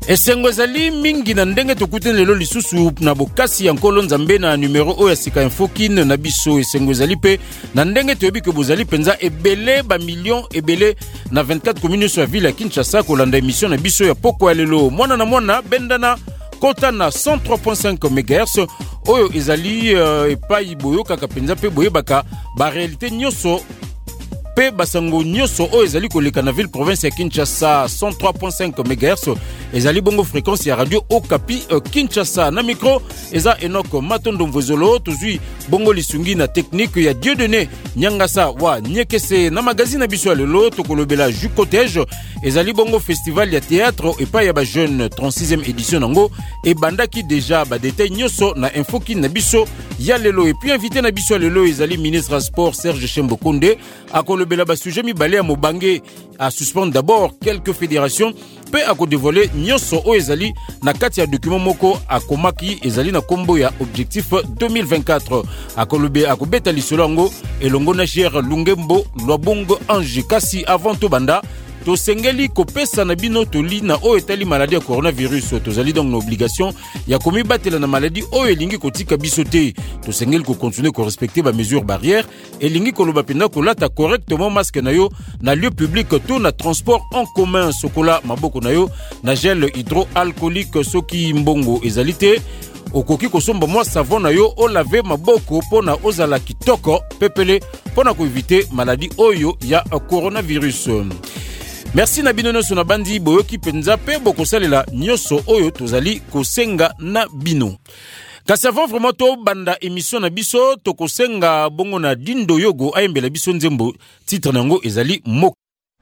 Esengo ezali mingi na ndenge tokutene lelo lisusu na bokasi ya nkolo nzambe na numero oyo sika infokine na biso. Esengo ezali pe na ndenge toyebi ke bozali penza ebele ba million ebele na 24 communes ya ville ya Kinshasa kolanda émission na biso ya poko ya lelo. Mwana na mwana bendana kota na 103.5 MHz oyo ezali epai boyo kaka penza pe boye baka ba réalité nyoso pe basango nyoso o ezali koleka na ville province ya Kinshasa 103.5 MHz ezali bongo fréquence ya radio Okapi Kinshasa. Na micro eza Enoko Matondo Mvozolo tozui bongo lisungi na technique ya Dieudonné Nyangasa wa Nyekese. Na magazine biso ya lelo tokolobela Ju Cottage ezali bongo festival ya théâtre epai ya ba jeune 36e édition nango e bandaki déjà ba détail nyoso na infoki na biso ya lelo. Et puis invité na biso ya lelo ezali ministre à sport Serge Chembokonde akolobela ba sujet mibale ya mobange à suspendre d'abord quelques fédérations pe akodevoler nyoso o ezali na kati ya document moko akomaki ezali na kombo ya objectif 2024 akolobe akobeta lisolo ngo elongo na Cher Lungembo Lwabongo Ange kasi avant to banda to sengeli kopesa na bino toli na o etali maladie ya coronavirus tozali donc na obligation ya komibatela na maladie o elingi kotika biso te to sengeli ko continuer ko respecter ba mesures barrières elingi koloba penda kolata correctement masque na yo na lieu public to na transport en commun sokola maboko na yo na gel hydroalcoolique soki mbongo ezali te okoki kosomba mwa savon na yo o lave maboko pona ozala kitoko pepele pona ko éviter maladie oyo ya coronavirus. Merci na bino nyonso na bandi boyoki penza pe bokosalela nyonso oyo tozali kosenga na bino. Kasi avant vraiment to banda émission na biso tokosenga bongo na Dindo Yogo ayembela biso nzembo titre nango ezali Mok.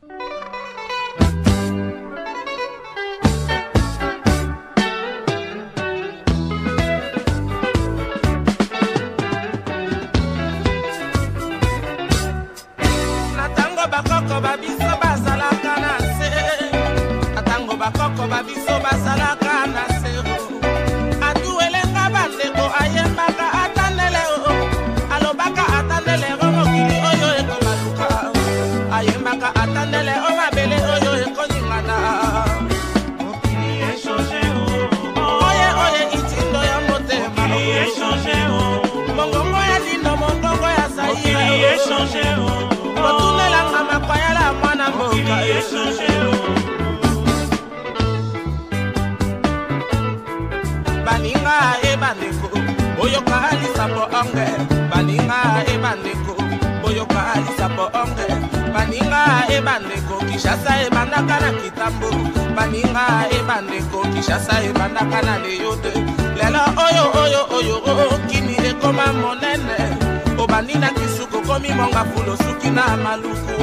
Baninga e bandeko boyoka alisa po onge baninga e bandeko boyoka alisa po onge baninga e bandeko Kinshasa e bandaka na kitambo baninga e bandeko Kinshasa e bandaka na leyote lelo oyo kini e koma monene obanina kisuko komi monga fulo suki na maluku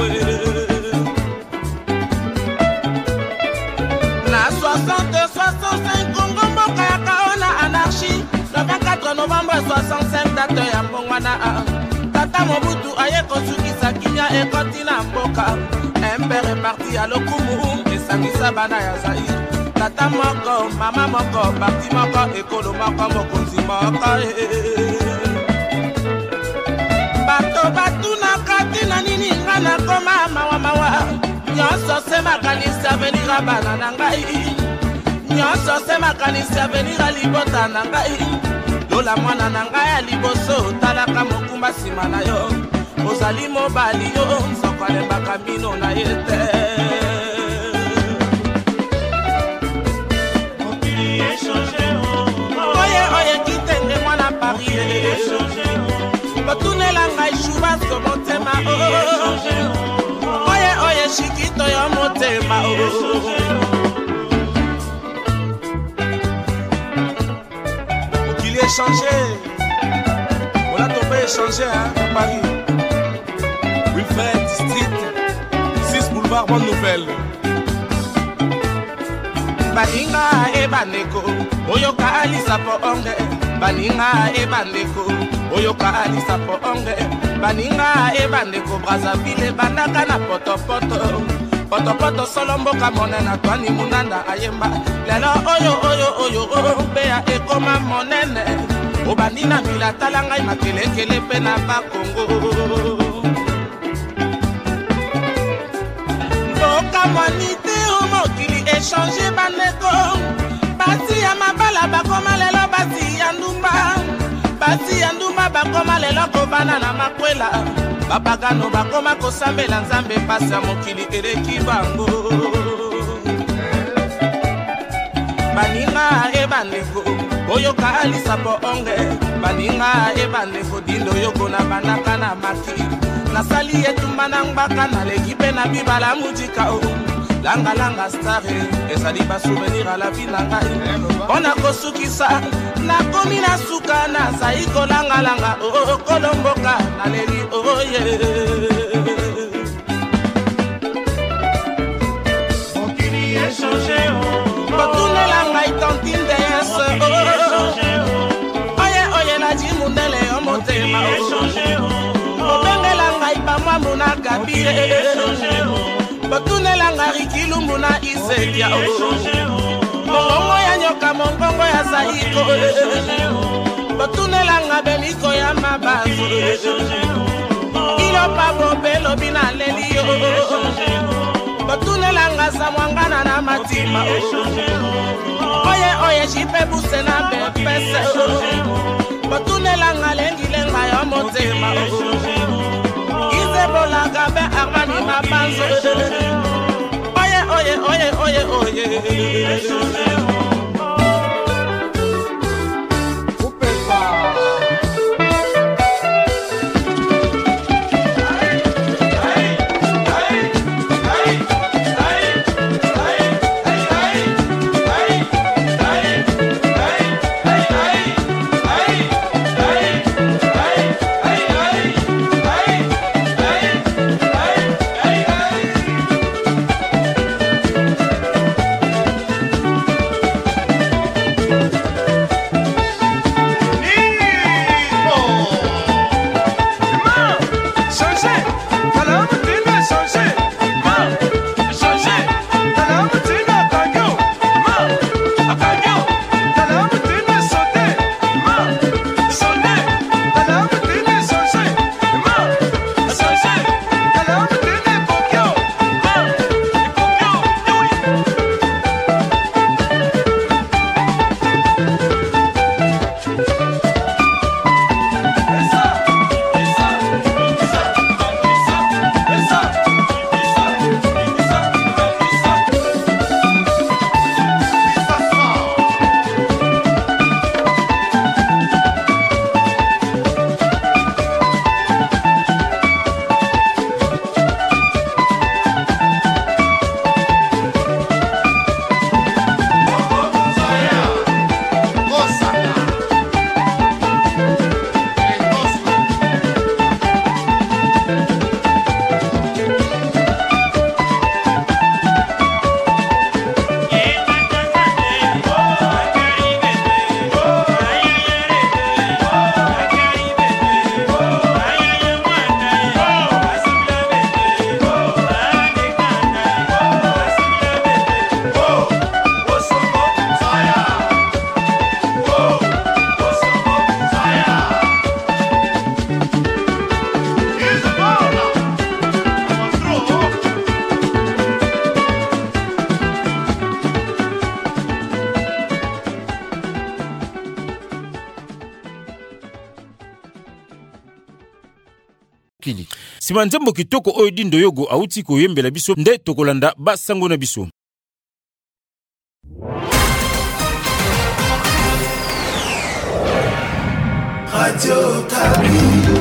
na 60-65 Congo mboka ya kaona anarchie le 24 novembre 65 date ya mbongwana tata Mobutu aye kosukisa kinya ekoti na mboka embere parti ya lokumu esangisa bana ya Zaire tata moko mama moko parti moko ekolo moko mokonzi moko batu na kati na nini nga na koma mawa nyonso se makanisi avenir a bana na ngai nyonso se makanisi avenir a libota na ngai lola mwana na ngai ya liboso talaka mokumba nsima na yo ozali mobali yo nzoko alembaka mbino na ye te oye kitenge mwana Paris botunela ngai shubasko motema oye shikito ya motema qu'il ait changé on a tombé échangé à Paris Wilfred Street 6 boulevard Bonne Nouvelle baninga e bandeko oyoka alisa po onge baninga e bandeko oyoka alisa po onge baninga e bandeko Brazzaville bandaka na potopoto solo mboka monene twani munanda ayemba lelo oyo bea ekoma monene obandina bila tala ngai makelekele pe na bakongo mboka mwanite mokili échanger bandeko. Basi ya mabala bakoma lelo basi ya ndumba. Basi ya ndumba bakoma lelo kobana na makwela. Babagano bakoma kosambela nzambe pasi ya mokili eleki bango. Baninga e bandeko oyoka alisa po onge. Baninga e bandeko dindo yoko na banaka na maki. Nasali etumba na mbaka na lekipe na bibala mujika o. Langa langa stare ezali ba souvenir à la vie na ngai. Ona kosukisa na komi na suka na zaiko langa langa o kolomboka na leli o ye. Okili échanger o. Botune langa itantinde yes o. Oye oye la jimundele o motema o. Obenge langa ipamwa muna kabire échanger o. Botune langa rikilumbu na isedia o. Mongongo ya nyoka mongongo ya zaiko. Botune langa beniko ya mabazo. Ilo pabo belo bina lelio. Botune langa samwangana na matima o. Oye oye jipe buse na bepese o. Botune langa lengi lenga ya motema o. Bola gabe armani mabanzo. Oye oye oye oye oye. Simanzambo kitoko oyo dindo yogo auti koyembela biso nde tokolanda basango na biso. Radio Kapi.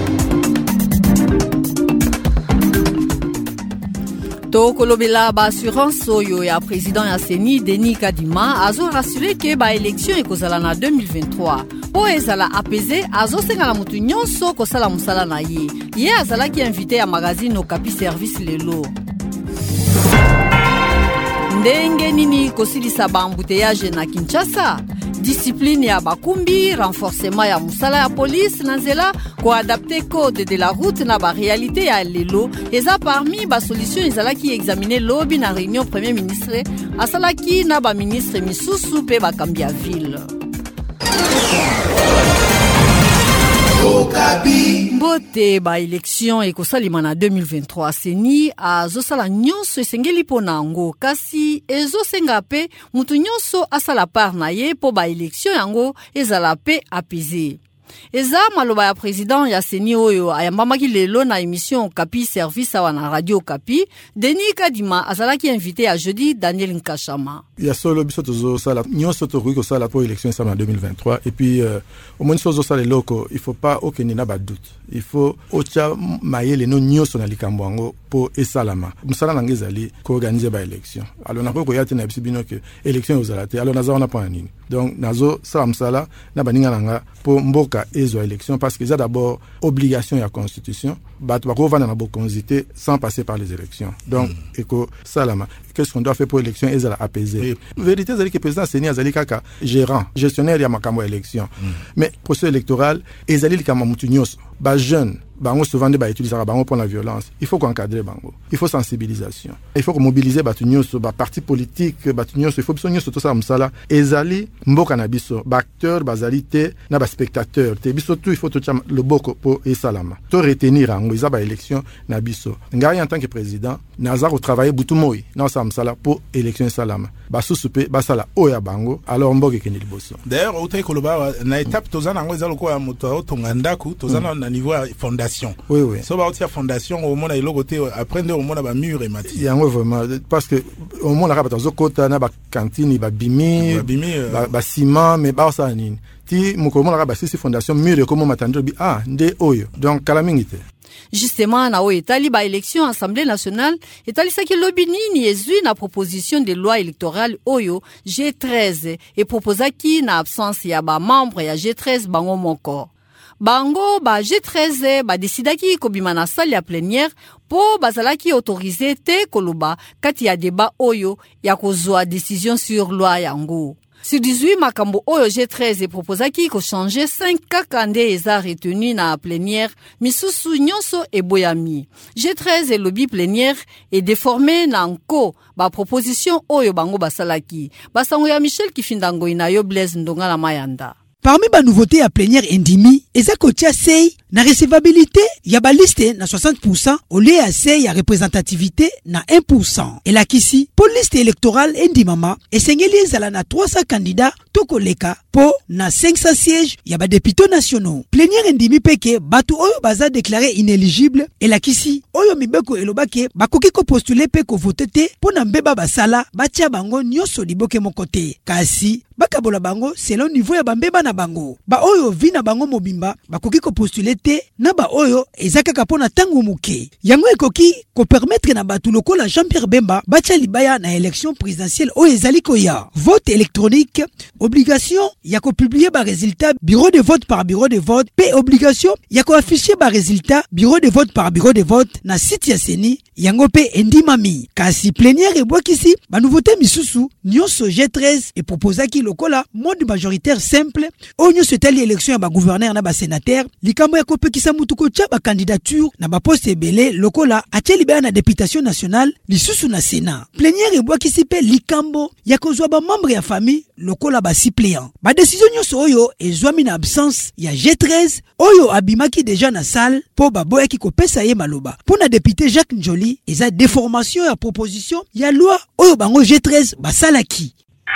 Tokolobela ba assurance oyo ya président ya Seni Denis Kadima azo rassuré que ba élection ekozala na 2023. Po ezala apaisé azo senga la mutu nyonso kosala musala na ye. Ye azala ki invité ya magazine Okapi Service lelo. Ndenge nini kosilisa ba embouteillage na Kinshasa? Discipline ya bakumbi, renforcement ya musala ya police na nzela, ko adapter code de la route na ba réalité ya lelo, eza parmi ba solution ezalaki examiner lobby na réunion premier ministre, asalaki na ba ministre misusu pe ba kambia ville. Radio Kapi. Mbote ba election ekosalima na 2023 seni azosala nyonso esengeli pona ngo kasi ezosenga pe mutu nyonso asala part na ye po ba election yango ezala pe apaisé. Eza maloba ya président ya seni oyo ayambamaki lelo na émission Kapi Service awa na Radio Kapi. Denis Kadima azalaki invité à jeudi Daniel Nkashama. Il y a solo biso tozo sala nyonso to ruiko sala pour élection ça en 2023 et puis au moins sozo sala loko il faut pas aucun ba doute. Il faut ocha mayele no nyonso na likambwango pour esalama. Musala nangezali ko organiser ba élection. Alors na ko yati na bisibino que élection ozalate. Alors naza on pas nini. Donc nazo sala msala na baninga nanga pour mboka ezo élection parce que ça d'abord obligation ya constitution bato bako vana na bokonzité sans passer par les élections. Donc eko salama qu'est-ce qu'on doit faire pour élection ezala apaiser. Vérité c'est que président Seni azali kaka gérant gestionnaire ya makambo élection. Mais processus électoral ezali likama mutu nyonso ba jeune bango souvent de ba utiliser bango pour la violence. Il faut encadrer bango. Il faut sensibilisation. Il faut mobiliser batu nyonso ba parti politique batu nyonso il faut biso nyonso to ça msala ezali mboka na biso ba acteur bazali te na ba spectateur te biso tout il faut to chama le boko po esalama to retenir ango isa ba élection na biso ngai en tant que président naza ko travailler butu moi na ça msala po élection salama ba susupe ba sala oya bango alors mboka ke ni liboso. D'ailleurs au taiko loba na étape tozana ngo ezalo ko ya moto tongandaku tozana na niveau fondation. Oui oui. So ba otia fondation au monde ilo côté après au monde ba mur et mati. Yango vraiment parce que au monde la rapata zokota na ba cantine ba bimi ba ciment mais ba ça nini. Ti mukomo la ba sisi fondation mur comme matandro bi nde oyo. Donc kalamingite. Justement, na etali ba élection Assemblée nationale, etali saki lobi nini ezui na proposition de loi électorale oyo G13 et proposaki na absence ya ba membre ya G13 bango moko. Bango ba G13 ba decidaki kobima na salle ya plénière po bazalaki autorisé te koloba kati ya débat oyo ya kozwa décision sur loi yango. Sur 18 makambo oyo G13 proposaki ko changer 5 kakande eza retenu na plénière misusu nyonso eboyami. G13 lobby plénière est déformé na nko ba proposition oyo bango basalaki. Basango ya Michel Kifindango inayo Blaise Ndonga na Mayanda. Parmi ba nouveauté ya plénière endimi, eza kotia sei na recevabilité ya ba liste na 60% au lieu ya sei ya représentativité na 1%. Et la kisi, pour liste électorale endimama, esengeli ezala na 300 candidats toko leka po na 500 sièges ya ba députés nationaux. Plénière endimi peke batu oyo baza déclaré inéligible et la kisi oyo mibeko elobake bakoki ko postuler pe ko voter te po na mbeba basala batia bango nyonso liboke mokote. Kasi bakabola bango selon niveau ya bambeba na bango. Ba oyo vina bango mobimba bakoki ko postuler te na ba oyo ezakaka pona tango muke. Yango ekoki ko permettre na batu lokola Jean-Pierre Bemba batia libaya na élection présidentielle oyo ezali koya. Vote électronique, obligation ya ko publier ba résultat bureau de vote par bureau de vote, pe obligation ya ko afficher ba résultat bureau de vote par bureau de vote na site ya Seni yango pe endimami. Kasi plénière ebwakisi ba nouveauté misusu nyonso G13 et proposaki lokola mode majoritaire simple onyo setali élection ya ba gouverneur na ba sénateur likambo ya kopekisa mutuko tia ba candidature na ba poste ebele lokola ateli ba na députation nationale lisusu na Sénat. Plénière ebwakisi pe likambo ya kozwa ba membre ya famille lokola ba suppléant. Ba décision nyonso oyo ezwami na absence ya G13 oyo abimaki déjà na salle po ba boya ki kopesa ye maloba. Pour na député Jacques Njoli eza déformation ya proposition ya loi oyo bango G13 basalaki.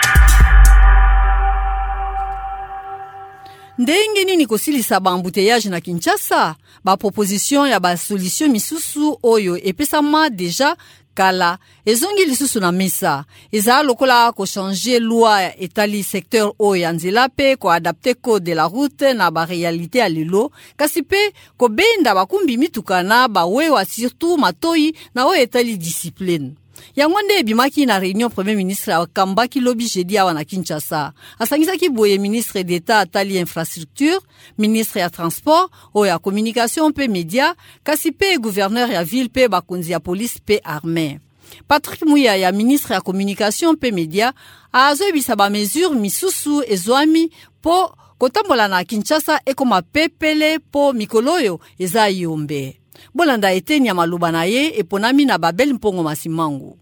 Ndenge nini kosilisa ba embouteillage na Kinshasa? Ba proposition ya ba solution misusu oyo epesama déjà kala ezongi lisusu na mesa. Eza lokola ko changer loi etali secteur oyo ya nzela pe ko adapter code de la route na ba réalité ya lelo kasi pe ko benda bakumbi mitukana ba wewa surtout matoi na oyo etali discipline. Yango nde bimaki na réunion premier ministre akambaki lobi jeudi awa na Kinshasa. Asangisaki boye ministre d'État atali infrastructure, ministre ya transport, o ya communication pe média, kasi pe gouverneur ya ville pe bakonzi ya police pe armée. Patrick Mouya ya ministre ya communication pe média azobisa ba mesure misusu ezwami po kotambola na Kinshasa ekoma pepele po mikoloyo eza yombe. Bolanda etenya maluba na ye eponami na Babel Mpongo Masimangu.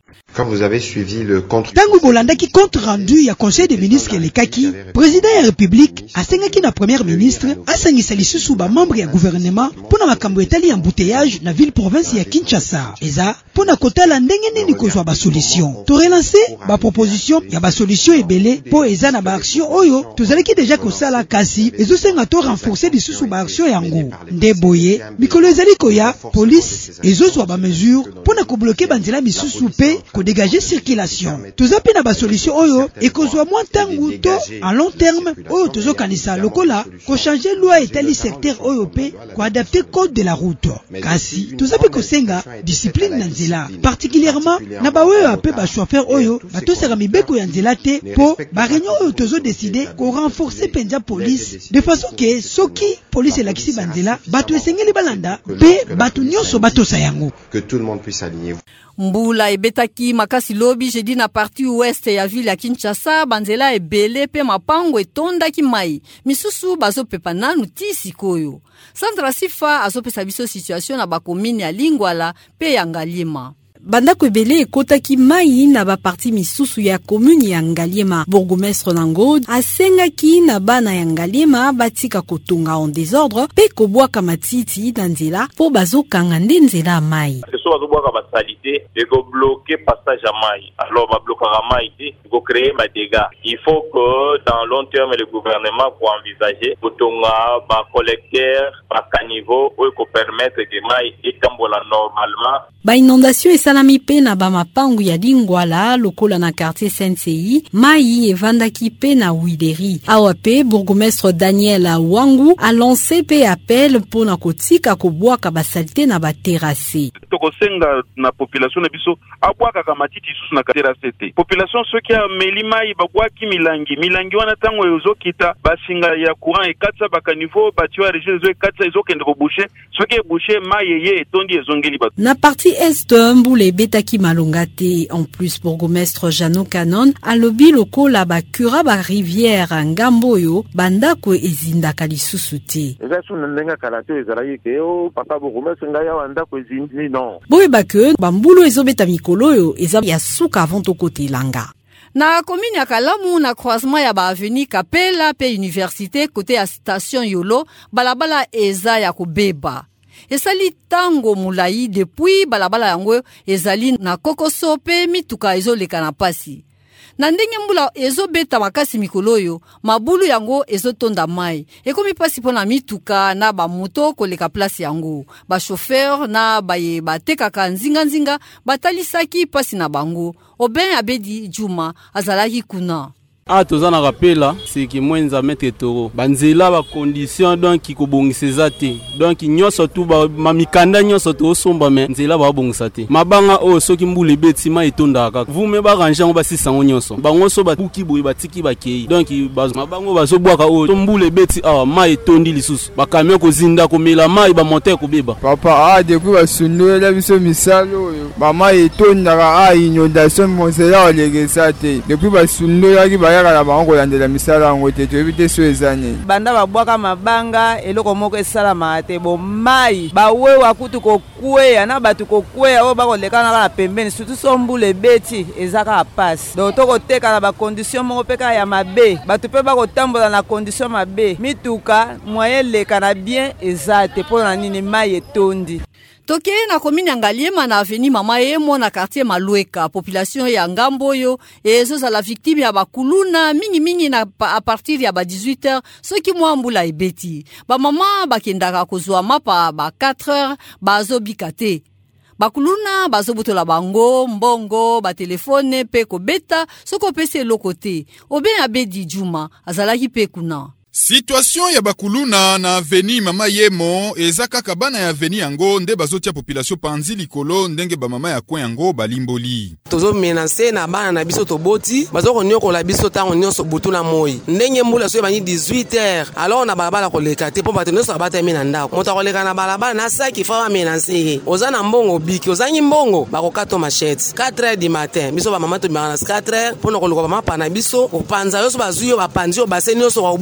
Quand vous avez suivi le compte Tango bolandaki compte rendu ya conseil des ministres elekaki, président ya république asengaki na première ministre asangisa lisusu ba membre ya gouvernement pona makambo etali embouteillage na ville province ya Kinshasa. Eza pona kotala ndenge nini kozwa ba solution. To relancer ba proposition ya ba solution ebele po eza na ba action oyo tozalaki déjà kosala kasi ezosenga to renforcer lisusu ba action yango. Ndeboye mikolo ezali koya police ezozwa ba mesure pona ko bloquer banzela misusu pe ko dégager circulation. Tozapi na ba solution oyo ekozwa moins tangu to à long terme oyo tozokanisa lokola ko changer loi etali secteur oyo pe ko adapter code de la route. Kasi tozapi kosenga discipline na nzela particulièrement na ba oyo ape ba chauffeur oyo batosaka mibeko ya nzela te po ba réunion oyo tozo décider ko renforcer penza police de façon que soki police elakisi banzela bato esengeli balanda pe bato nyonso batosa yango que tout le monde puisse aligner. Mbula ebetaki makasi lobi jeudi na partie ouest ya ville ya Kinshasa banzela ebele pe mapango etondaki mai misusu bazopepa nanu ti sikoyo. Sandra Sifa azopesa biso situation na bakomini ya Lingwala pe ya Ngaliema. Bandako ebele ekotaki mai na ba parti misusu ya commune ya Ngaliema. Bourgmestre nango asengaki na bana ya Ngaliema batika kotonga en désordre pe kobwaka matiti na nzela po bazokanga nde nzela mai. bazobwaka basalite ekobloke passage ya mai. Alors bablokaka mai te ekocrée ma dégâts. Il faut que dans long terme le gouvernement pour envisager kotonga ba collecteur ba caniveau oyo ko permettre que mai etambola normalement. Ba inondation esalami pe na ba mapangu ya Lingwala lokola na quartier Sensei, mai evandaki pe na Wideri. Awa pe bourgmestre Daniel Wangu a lancé pe appel pour na kotika kobwaka basalite na ba terrasse. Tokosenga na population na biso abwaka ka matiti susu na terrasse te. Population soki ya melima ibabwaki milangi wana tango ezokita basinga ya courant ekatsa baka niveau batiwa région zo ekatsa ezokende ko boucher soki e boucher mai ye etondi ezongeli ba. Na partie est Mboule betaki malongate. En plus bourgmestre Jano Canon alobi loko la bakura ba rivière Ngamboyo bandako ezindaka lisusu te. Eza suna ndenga kalato ezalaki ke o papa bourgmestre ngaya wandako ezindi non. Boye bake bambulu ezobeta mikolo yo eza ya suka avant to côté langa. Na commune ya Kalamu na croisement ya ba avenue Kapela pe université côté ya station Yolo balabala eza ya kobeba. Esali tango mulai depuis balabala yango ezali na kokoso pe mituka ezoleka na pasi. Na ndenge mbula ezobeta makasi mikolo yo mabulu yango ezotonda mai. Ekomi pasi pona mituka na ba moto koleka place yango. Ba chauffeur na baye batekaka nzinga batalisaki pasi na bango. Oben Abedi Juma azalaki kuna. Tozana rapela c'est que mwenza mettre toro banzela ba condition donc kobongisa te donc nyonso tu ba mamikanda nyonso to somba me nzela ba bongisa te mabanga o soki mbule betima etondaka vume ba ranger ba sisango nyonso bango so ba buki boye batiki bakei donc mabango bazobwaka o mbule beti mai etondi lisusu ba camion ko zinda ko mela mai ba monter ko beba papa depuis ba sundola biso misalo yo ba mai etondaka inondation monzela olegesa te depuis ba sundola ki ba la bango landela misala ngo te evite so ezani banda babwaka mabanga eloko moko esalama te bo mai bawewa kutu kokweya na batu kokweya o bakolekana na pembeni surtout so mbule beti ezaka passe donc tokoteka na ba condition moko peka ya mabe batu pe bakotambola na condition mabe mituka moyen leka na bien ezate pona nini mai etondi. Toke na commune Ngaliema na avenue Mama Emo na quartier Malueka population ya Ngamboyo ezo la victime ya bakuluna mingi na a partir ya ba 18h soki mwambula ebeti ba mama bakendaka kozwa mapa ba 4h bazobika te bakuluna bazobutola bango mbongo ba telefone pe kobeta soko pese lokote Oben Abedi Juma azalaki pe kuna. Situation ya bakuluna na avenue Mama Yemo ezaka kabana ya avenue yango nde bazotia population panzi likolo ndenge ba mama ya coin yango balimboli. Tozo menacer na bana na biso toboti bazoko nyoko la biso tango nyonso butuna moi. Ndenge mbula so bani 18h alors na balabala ko leka te po bateno so bata mina ndako. Mota ko leka na balabala na saki fa menacer. Ozana mbongo biki ozanyi mbongo bakokato machete 4h du matin biso ba mama to bana 4h pona ko lokoba mapa na biso ko panza yo so bazuyo ba panzi yo baseni yo so ko boka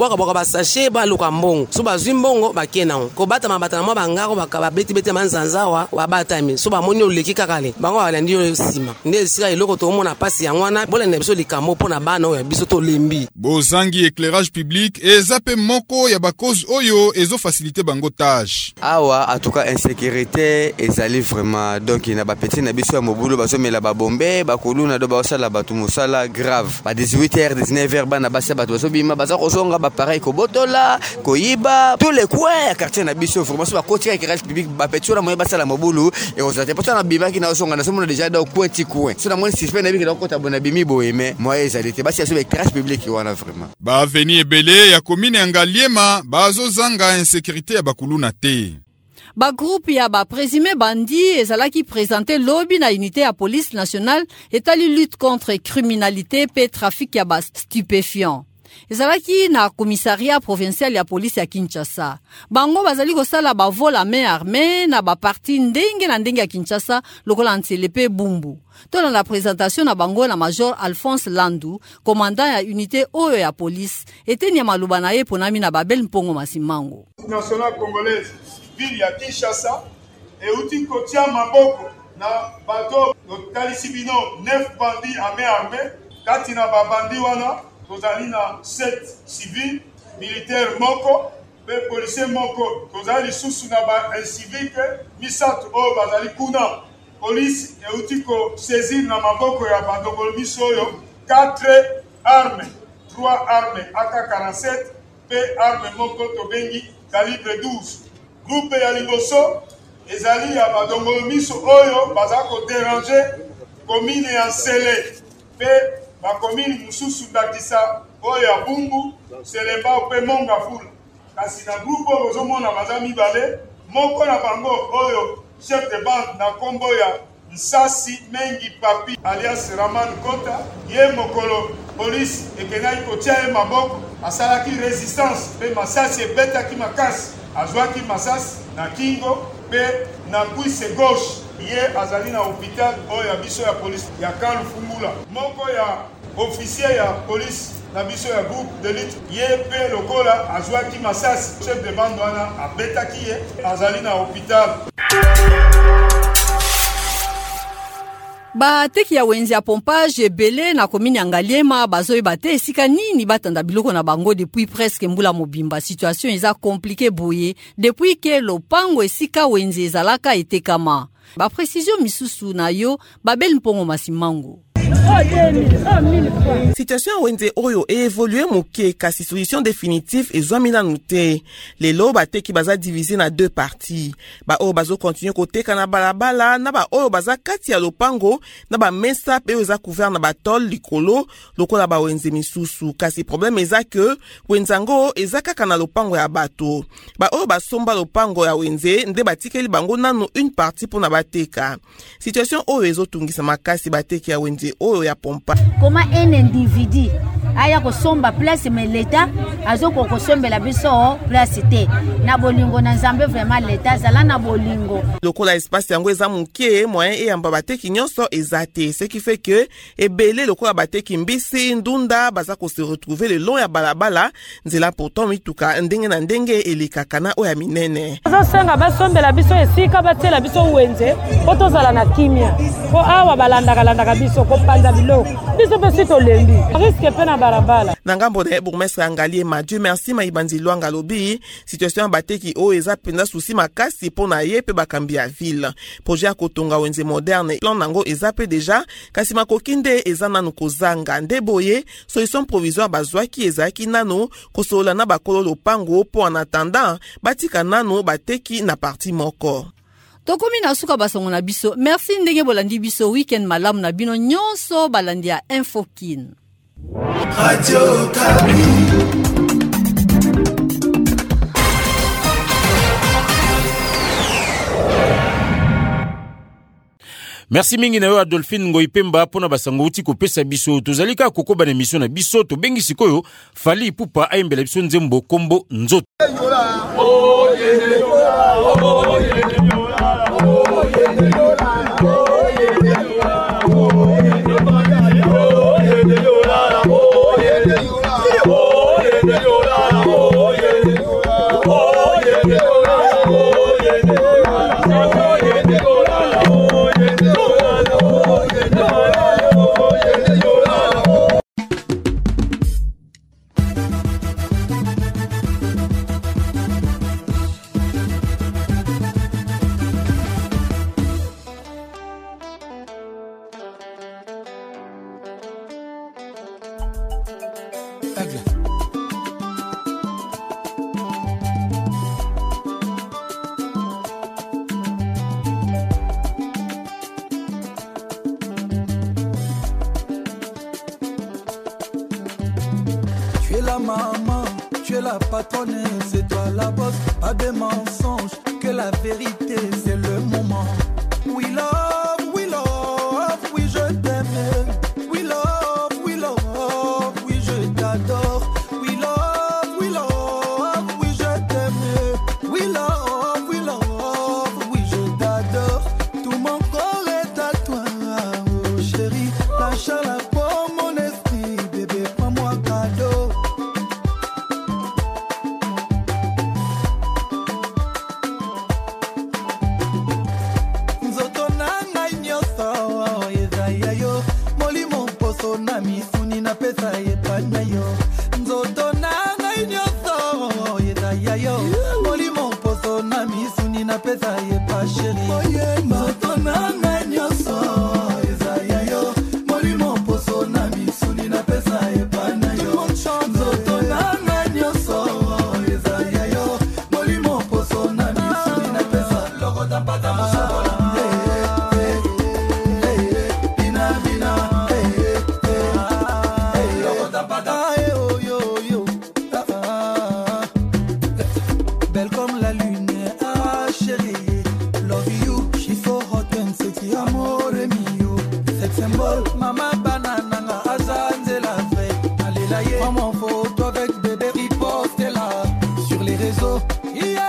basache baluka mbongo so bazwi mbongo bakende nango kobatama batana mwa bangako bakababeti manzanzawa wabatami so bamoni oleki kaka le bango balandi yo nsima nde esika eloko toomona pasi yango wana bolanda biso likambo mpona bana oyo ya biso tolembi bozangi éclairage public eza pe moko ya bakoze oyo ezofacilite bango tâche awa en tout cas insécurité ezali vraiment donc na bapeti na biso ya mobulu bazomela babombe bakoluna do basala bato mosala grave ba 18h 19h bana basa bato bazobima baza kozonga bapareil kobotola koyiba tous les coins ya quartier na biso vraiment so bakoti ya éclairage public bapeti na moye basala mobulu et ozate potana bimaki na osonga na somona déjà do kweti coin so na mo suspect na biki na kota bona bimi boyeme moye ezali te basi ya éclairage public wana vraiment ba avenue ebele ya commune ya Ngaliema bazozanga insécurité ya bakuluna te ba groupe ya ba présumé bandi ezalaki présenté lobby na unité ya police nationale etali lutte contre criminalité pe trafic ya ba stupéfiant ezalaki na commissariat provincial ya police ya Kinshasa bango bazali kosala ba vol à main armée na ba parti ndenge na ndenge ya Kinshasa lokola Nselepe Bumbu to na la présentation na bango na major Alphonse Landu commandant ya unité oyo ya police eteni ya maluba na ye ponami na Babel Mpongo Masimango nationale congolaise ville ya Kinshasa euti kotia maboko na bato totalisi bino 9 bandits à main armée kati na babandi wana tozali na 7 civils militaires moko pe policiers moko tozali susu na ba civique misato o bazali kuna police euti ko saisir na maboko ya bandongolo biso oyo 4 armes 3 armes AK-47 pe arme moko tobengi calibre 12 groupe ya liboso ezali ya badongolo miso oyo baza ko déranger commune ya Nsele pe bakomini mususu ndakisa oyo ya Bumbu Selemba pe Mongafula kasi na groupe oyo ozomona baza mibale moko na bango oyo chef de bande na kombo ya Nsasi Mengi Papi alias Raman Kota ye mokolo police ekenaki kotia ye maboko asalaki résistance pe masasi ebetaki makasi azwaki masasi na kingo pe na cuisse gauche ye azali na hôpital oyo ya biso ya police ya Kalu Fungula moko ya officier ya police na biso ya groupe de lutte ye pe lokola azwaki masasi chef de bande wana abetaki ye azali na hôpital ba teki ya wenzi ya pompage ebele na komini ya Ngaliema bazoyeba te esika nini batanda biloko na bango depuis presque mbula mobimba situation eza compliqué boye depuis ke lopango esika wenzi ezalaka etekama ba précision misusu na yo Babel Mpongo Masimango Situation wenze oyo évolué moké kasi solution définitive ezwamina nute lelo bateki baza divisé na deux parties ba oyo bazo continuer koteka na balabala na ba oyo baza kati ya lopango na ba mesa pe oza couvert na batol likolo lokola ba wenze misusu kasi problème eza que wenzango eza kaka na lopango ya bato ba oyo basomba lopango ya wenze nde batikeli bango nanu une partie pour na bateka situation oyo ezotungisa makasi bateki ya wenze oyo ya pompa comment un individu aya kosomba place mais l'état azoko kosombela biso place te na bolingo na Nzambe vraiment l'état zala na bolingo lokola espace yango eza mukie moyen eyamba bateki nyonso ezate ce qui fait que ebele lokola bateki mbisi ndunda baza ko se retrouver le long ya balabala nzela pourtant mituka ndenge na ndenge elikaka na oya minene bazosenga basombela biso esika batela biso wenze otozala na kimia ko awa balandaka biso ko panda biloko biso pe tolembi risque pe na balabala na ngambo de bourgmestre Ngaliema Dieu merci maibandi lwanga lobi situation bateki o eza penda souci makasi pona ye pe bakambi ya ville projet kotonga wenze moderne plan nango eza pe déjà kasi makokinde eza nanu kozanga ndeboye solution provisoire bazwaki ezaki nanu kosola na bakolo lopango po en attendant batika nanu bateki na parti moko tokomi na suka basongo na biso merci ndenge bolandi biso weekend malamu na bino nyonso balandi ya Infokin Radio Kapi. Merci mingi na yo Adolphine Ngoipemba pona basango uti kopesa biso tozalika kokoba na émission na biso to bengi sikoyo Fally Ipupa ayembela biso nzembo kombo nzoto Oh maman, tu es la patronne, c'est toi la boss. Pas de mensonges, que la vérité, c'est le moment. We love, we love, oui je t'aime. We love, we love, oui je t'adore. We love, we love, oui je t'aime. We love, oui je t'adore. Tout mon corps est à toi, oh chérie. Lâche la peau, mon esprit, bébé, prends-moi cadeau. Nzoto nanga nyoso, yezaya yo. Molimo poso na misuni na pesa yepanya yo. Nzoto nanga nyoso, yezaya yo. Molimo poso na misuni na pesa yepa sheri. Nzoto nanga nyoso, yezaya yo. Molimo poso na misuni na pesa yepanya yo. Nzoto nanga nyoso, yezaya yo. Molimo poso na misuni na pesa. Logo tampata musobola. Belle comme la lune, ah chérie, love you, she's so hot and sexy, amore mio, sex symbol, mama banana, nga azanze la vraie, allez la yé, prends mon photo avec bébé, riposte-la sur les réseaux, yeah,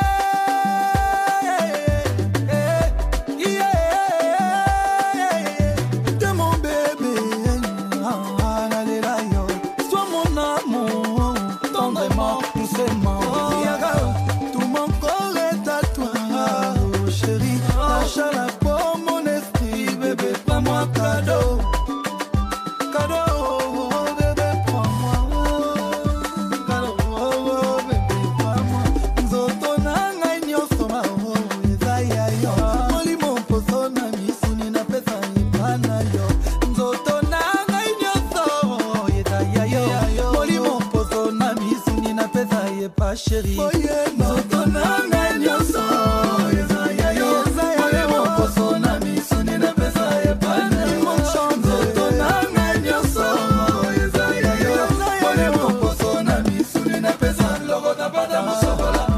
de mon bébé, allez la yo, sois mon amour, tendrement, doucement, tout mon corps est à toi, oh chérie, lâche la peau, mon esprit, bébé, prends-moi cadeau, cadeau, bébé, prends-moi, cadeau, bébé, prends-moi, nzoto nanga nyonso ma, oh, ezaya yo, molimo poso na misuni na pesa ipana yo, nzoto nanga nyonso, ezaya yo, molimo poso na misuni na pesa yepa sheri, nzoto nanga nyonso, ezaya yo, molimo poso na misuni na pesa yepana yo, nzoto nanga nyonso, ezaya yo, molimo poso na misuni na pesa, logo tapata musobola,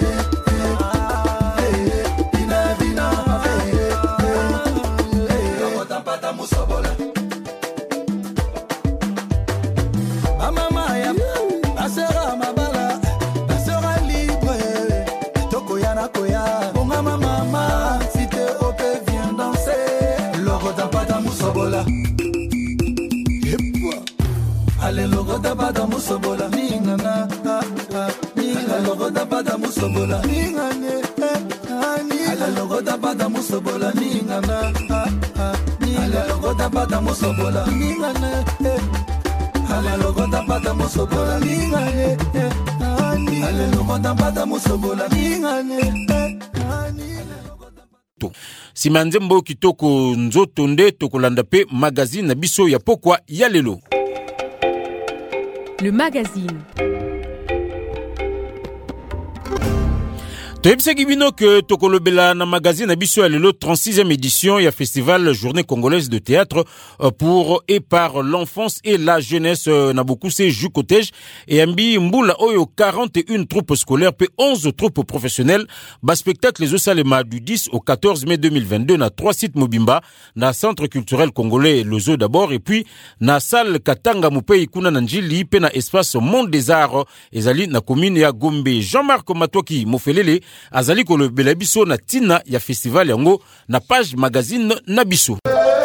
vina vina, logo tapata musobola. Mama ya, basera mabala, basera libre, toko yana koya, bonga mama, si te ope viens danser, logo tapata musobola. Allez logo tapata musobola, ningana, ninga logo tapata musobola, ningane, allez logo tapata musobola, ningana, ninga logo tapata musobola, ningane, allez logo tapata musobola, ningane, allez logo tapata musobola, ningane. Simanzembo kitoko nzoto nde tokolanda pe magazine na biso ya pokwa ya lelo. Le magazine. Toyebisaki bino ke tokolobela na magazine na biso ya lelo 36e édition ya festival journée congolaise de théâtre pour et par l'enfance et la jeunesse na Bokuse Jukotej et ambi mbula oyo 41 troupes scolaires pe 11 troupes professionnelles ba spectacle les osalema du 10 au 14 mai 2022 na 3 sites Mobimba na centre culturel congolais le Zoo d'abord et puis na salle Katanga Mupei kuna na Njili pe na espace Monde des Arts ezali na commune ya Gombe. Jean-Marc Matoki Mofelele azali kolobela biso na tina ya festival yango na page magazine na biso.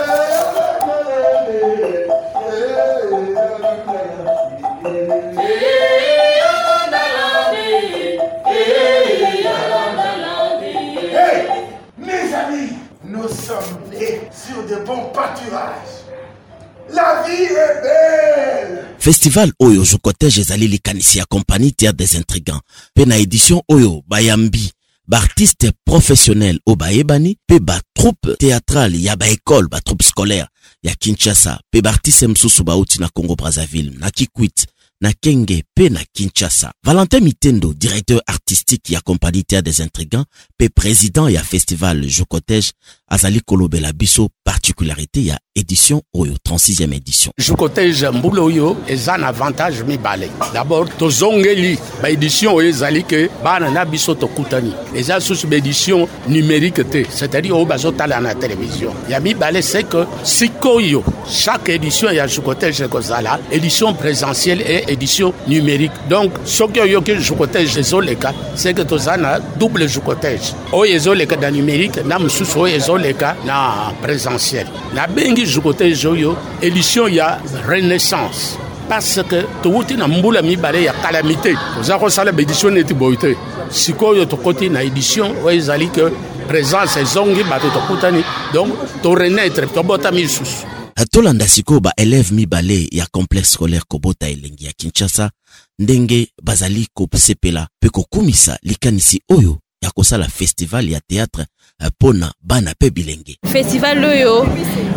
Mes amis, nous sommes nés sur de bons pâturages. La vie est belle. Festival Oyo Jukotej ezali likanisi ya compagnie Théâtre des Intrigants. Pe na édition Oyo bayambi ba artiste professionnel o baebani pe ba troupe théâtrale ya ba école ba troupe scolaire ya Kinshasa pe ba artiste msusu bauti na Congo Brazzaville na Kikwit na Kenge pe na Kinshasa. Valentin Mitendo, directeur artistique ya compagnie Théâtre des Intrigants pe président ya festival Jukotej azali kolobela biso particularité ya édition oyo 36e édition. Je cotège mbulo yo eza un avantage mi balé. D'abord tozongeli ba édition oyo ezali ke bana na biso tokutani. Eza sous édition numérique te, c'est-à-dire au bazo tala na télévision. Ya mi balé c'est que sikoyo chaque édition ya je cotège kozala édition présentielle et édition numérique. Donc ce que je cotège ezoleka c'est que tozana double je cotège. Oyo ezoleka dans numérique na msusu oyo ezoleka na présentiel. Na bengi je cotège oyo édition ya renaissance. Parce que tout na mbula mibale ya calamité. Ozako sala édition neti boité. Sikoyo to côté na édition oyo ezali que présence ezongi bato to kutani. Donc to renaître to bota misus. Tolanda siko ba élève mibale ya complexe scolaire Kobota elengi ya Kinshasa ndenge bazali ko sepela pe ko kumisa likanisi oyo ya kosala festival ya théâtre pona bana pe bilenge. Festival oyo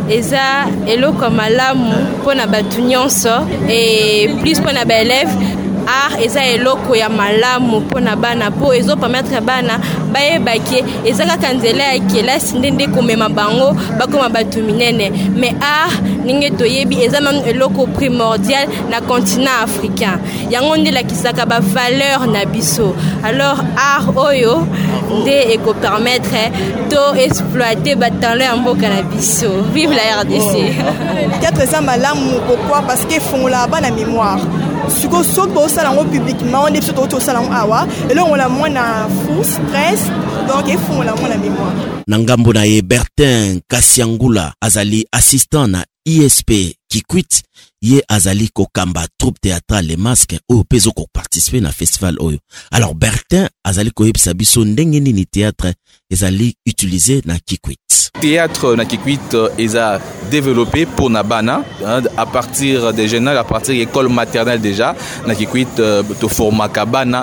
eza eloko malamu pona batu nyonso et plus pona ba élève art eza eloko ya malamu pona bana po ezo permettre bana bayebaki ezaka kanzela ya kelasi ndende komema bango bakoma batu minene mais art ninge toyebi eza même eloko primordial na continent africain yango ndela kisaka ba valeur na biso alors art oyo nde eko permettre to exploiter ba talent ya mboka na biso. Vive la RDC. Théâtre eza malamu pourquoi parce que fongola bana mémoire siko soko salango publiquement on est surtout au salon awa et là on la moins na fou stress donc il faut la moins la mémoire. Nangambo na ye Bertin Kasiangula azali assistant na ISP Kikwit ye azali kokamba troupe théâtrale Les Masques oyo pezo ko participer na festival oyo. Alors Bertin azali ko yebisa biso ndenge nini théâtre ezali utilisé na Kikwit. Théâtre na Kikwit eza développé pour na bana à partir des jeunes à partir de l'école maternelle déjà na Kikwit to forma kabana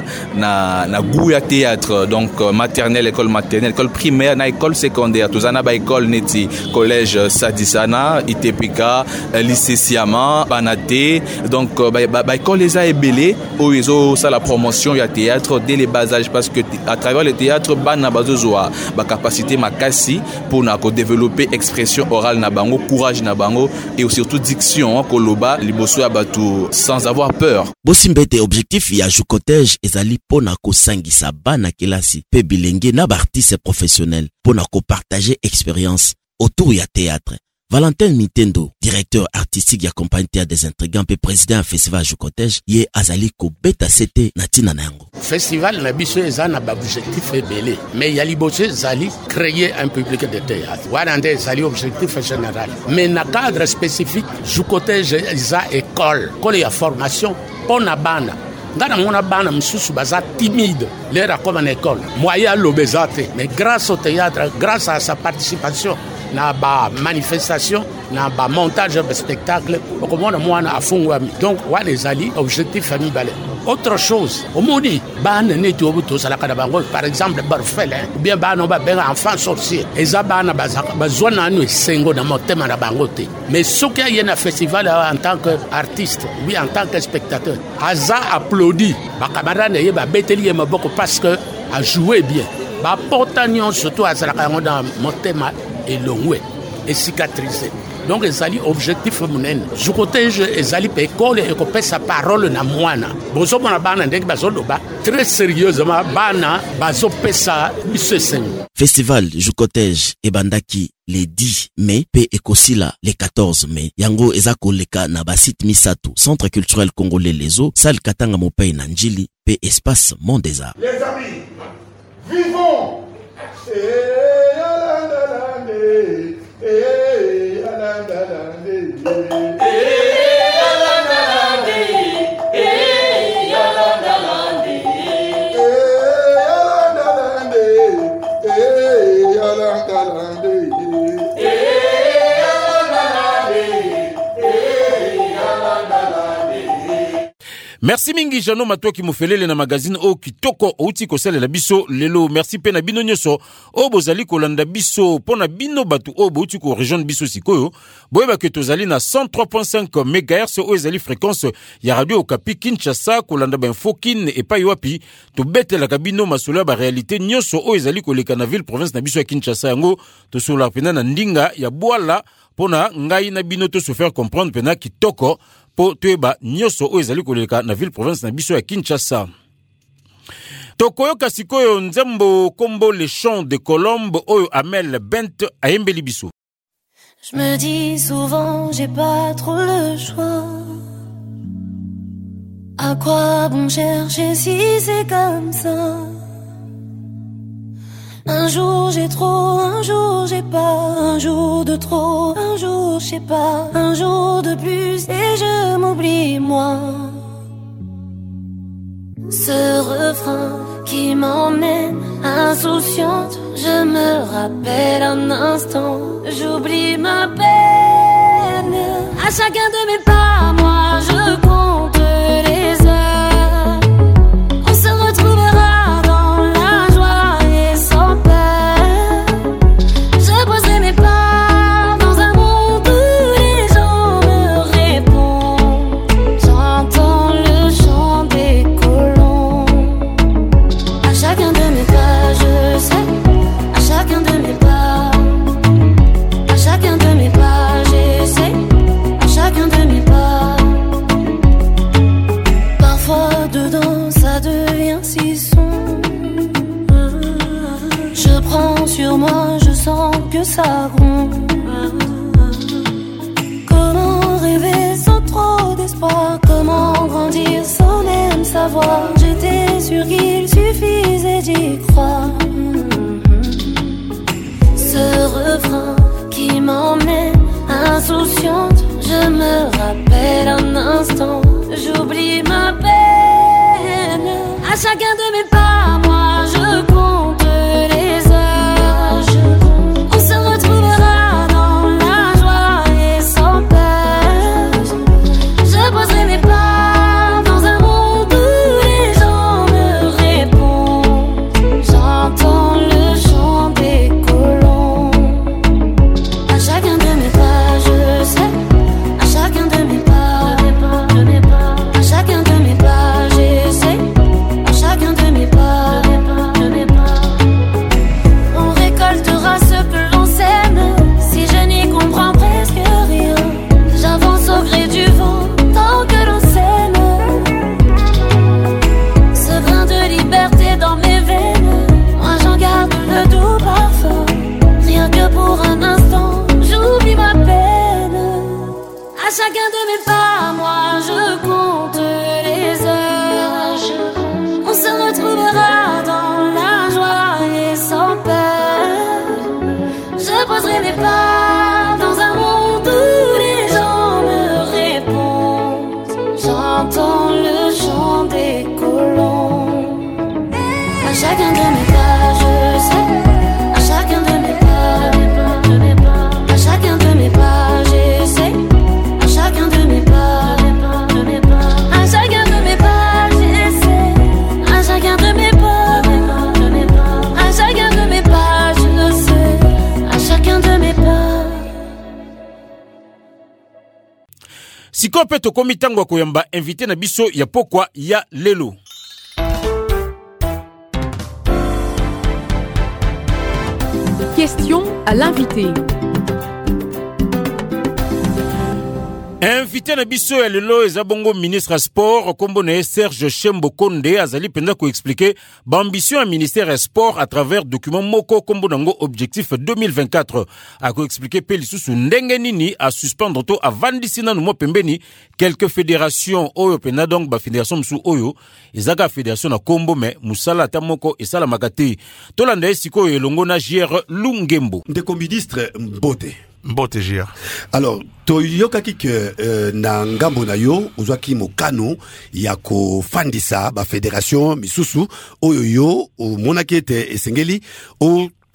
na goût ya théâtre donc maternelle école primaire na école secondaire tozana ba école neti collège Sadisana ITPK lycée Siama Banate donc ba école eza ebelé où ils ont ça la promotion ya théâtre dès les bas âges parce que à travers le théâtre bana bazozoa ba capacité makasi pour na ko développer expression orale na bango courage na bango et surtout diction koloba liboso ya batu sans avoir peur. Bosimbete objectif ya Jukotege ezali pona ko sangisa bana kelasi pe bilenge na artiste professionnel pona ko partager expérience autour ya théâtre. Valentin Mitendo, directeur artistique ya compagnie Théâtre des Intrigants pe président festival Jukotege ye azali ko beta sete na tina nango. Festival na biso eza na ba objectif ebele mais ya liboso zali créer un public de théâtre. Wana nde zali objectif général. Mais na cadre spécifique Jukotege eza école ya formation pona bana. Ngana mona bana msusu baza timide l'air comme en école. Moyen l'obésité mais grâce au théâtre, grâce à sa participation na ba manifestation na ba montage de spectacle okomona mwana afungwami donc wana ezali objectif famille balé. Autre chose omoni bana neti obuto sala kana bango par exemple barfelin ou bien bana ba benga enfant sorcier eza bana bazwana no esengo na motema na bango te mais soki ya na festival en tant qu'artiste ou bien en tant que spectateur aza applaudi ba camarade ye ba beteli maboko parce que a joué bien ba portanion surtout azala kango dans motema et longwe et cicatrisé. Donc ezali objectif munene. Jukotege ezali pe école et ko sa parole na mwana. Bozo mona bana ndenge bazoloba très sérieusement bana bazo pesa bisesengo. Festival Jukotege ebandaki le 10 mai pe ekosila le 14 mai. Yango ezako leka na basit Misato, Centre culturel congolais Lezo, salle Katanga Mopay na Njili pe espace Mont des Arts. Les amis, vivons. Merci mingi Jano Matoki Mofelele na magazine o kitoko outi kosele la biso lelo. Merci pe na bino nyoso o bozali kolanda biso pona bino batu o bouti ko région biso sikoyo. Boyeba ke tozali na 103.5 MHz o ezali fréquence ya radio Okapi Kinshasa kolanda ba infokin e pa yoapi to betela kabino masolo ba réalité nyoso o ezali koleka na ville province na biso ya Kinshasa yango to sola pena na ndinga ya Bwala pona ngai na bino to se faire comprendre pena kitoko po tueba nyoso o ezali koleka na ville province na biso ya Kinshasa. Tokoyo kasikoyo nzembo kombo les champs de Colombe oyo Amel Bent ayembeli biso. Je me dis souvent j'ai pas trop le choix. À quoi bon chercher si c'est comme ça? Un jour j'ai trop, un jour j'ai pas, un jour de trop, un jour je sais pas, un jour de plus et je m'oublie moi. Ce refrain qui m'emmène insouciante, je me rappelle un instant, j'oublie ma peine. À chacun de mes pas, moi je compte les heures. On se retrouvera dans la joie et sans peur. Je poserai mes pas dans un monde où les gens me répondent. J'entends le chant des colons. À chacun de mes pas, je sais. À chacun de mes pas, à chacun de mes pas, j'essaie. À chacun de mes pas. Parfois dedans ça devient si sombre. Je prends sur moi, je sens que ça gronde. Comment rêver sans trop d'espoir? Comment grandir sans même savoir? J'étais sûre qu'il suffisait d'y croire. Ce refrain qui m'emmène insouciante, je me rappelle un instant, j'oublie ma peine. À chacun de mes pas, moi je compte les heures. On se retrouvera dans la joie et sans peur. Je poserai mes pas dans un monde où les gens me répondent. J'entends le chant des colons. À chacun de mes pas, je sais. À chacun de mes pas, à chacun de mes pas, j'essaie. À chacun de mes pas, on récoltera ce que l'on sème. Si je n'y comprends presque rien, j'avance au gré du vent tant que l'on s'aime. Ce grain de liberté dans mes veines, moi j'en garde le doux parfum. Rien que pour un instant, j'oublie ma peine. À chacun de mes pas, moi je compte les heures. On se retrouvera dans la joie et sans peur. Je poserai mes pas dans un monde où les gens me répondent. J'entends le chant des colons. À chacun de mes pas, je sais. À chacun de mes pas, à chacun de mes pas, j'essaie. À chacun de mes pas, à chacun de mes pas, j'essaie. À chacun de mes pas, à chacun de mes pas, je sais. À chacun de mes pas. Siko pe tokomi tango koyamba invité na biso ya pokwa ya lelo. Question à l'invité. Invité na biso ya lelo ezabongo ministre sport kombo na Serge Shembo Konde azali penda ko expliquer l'ambition à ministère sport à travers document moko kombo nango objectif 2024 a ko expliquer pe lisusu ndenge nini a suspendre to avandisi na no pembeni quelques fédérations oyo pena donc ba fédération musu oyo ezaka fédération na kombo me musala ta moko esala makati to landa esiko elongo na JR Lungembo ndeko ministre Mbote JR. Alors, toyokaki ke na ngambo na yo uzwaki mokano ya ko fandisa ba fédération misusu oyo yo monaki ete esengeli o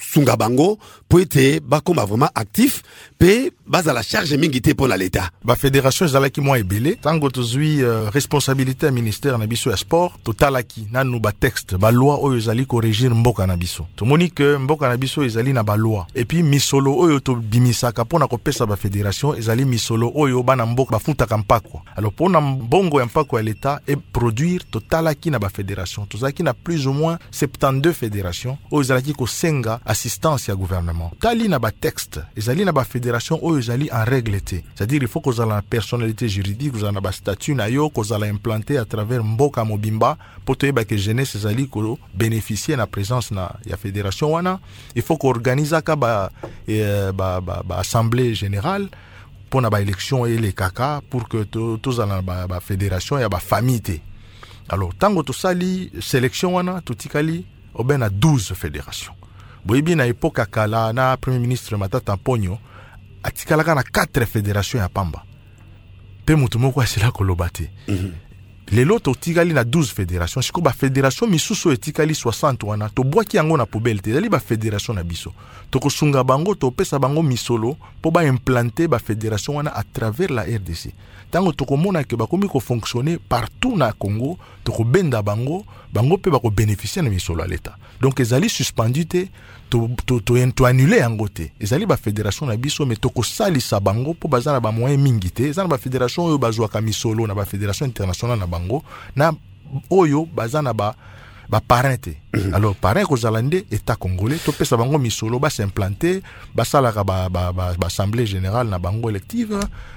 sunga bango po ete bakoma vraiment actif pe baza la charge mingi te pour l'état. Ba fédération ezalaki mwa ebele tango tozwi responsabilité ya ministère na biso ya sport totalaki nanu ba texte ba loi oyo ezali ko régir mboka na biso. Tomoni que mboka na biso ezali na ba loi et puis misolo oyo to bimisaka pona ko pesa ba fédération ezali misolo oyo bana mboka bafutaka mpako. Alors pona mbongo ya mpako ya l'état et produire totalaki na ba fédération. Tozaki na plus ou moins 72 fédérations oyo ezalaki ko senga assistance ya gouvernement. Tali na ba texte ezali na ba fédération oyo ezali en règle té. C'est-à-dire il faut que la personnalité juridique, vous en avez un statut na yo, que vous allez implanter à travers Mboka Mobimba pour que jeunesse ezali ko bénéficier na présence na ya fédération wana. Il faut qu'organiser ba assemblée générale pour na ba élection et les kaka pour que tous dans ba fédération ya ba famille té. Alors tango to sali sélection wana tutikali obena 12 fédérations. Boyebi na époque kala na premier ministre Matata Mponyo atikalaka na 4 fédérations ya pamba. Pe mutu moko asila kolobate. Lelo totikali na 12 fédérations. Siko ba fédération misusu etikali 60 wana to bwaki yango na poubelle te. Dali ba fédération na biso. To kosunga bango to pesa bango misolo po ba implanter ba fédération wana à travers la RDC. Tango to komona ke ba komi ko fonctionner partout na Congo, to ko benda bango pe ba ko bénéficier na misolo à l'état. Donc ezali suspendu te to annuler yango te. Ezali ba fédération na biso mais to ko salisa bango po bazana ba moyen mingi te. Ezana ba fédération oyo bazwa ka misolo na ba fédération internationale na bango na oyo bazana ba parrain te. Alors parrain ko zalande état congolais to pesa bango misolo ba s'implanter ba sala ka ba assemblée générale na bango élective